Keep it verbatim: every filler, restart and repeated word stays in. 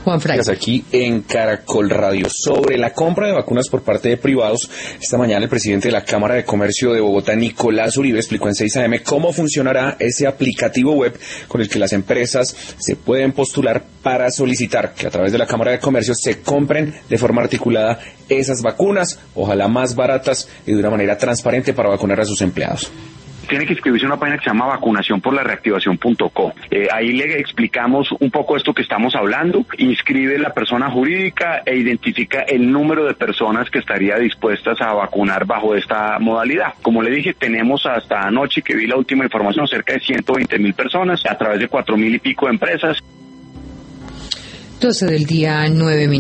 Juan Fray. Aquí en Caracol Radio. Sobre la compra de vacunas por parte de privados, esta mañana el presidente de la Cámara de Comercio de Bogotá, Nicolás Uribe, explicó en seis A M cómo funcionará ese aplicativo web con el que las empresas se pueden postular para solicitar que a través de la Cámara de Comercio se compren de forma articulada esas vacunas, ojalá más baratas y de una manera transparente para vacunar a sus empleados. Tiene que inscribirse en una página que se llama vacunación por la reactivación punto co. Eh, ahí le explicamos un poco esto que estamos hablando, inscribe la persona jurídica e identifica el número de personas que estaría dispuestas a vacunar bajo esta modalidad. Como le dije, tenemos hasta anoche que vi la última información, cerca de ciento veinte mil personas a través de cuatro mil y pico de empresas. doce del día, nueve minutos.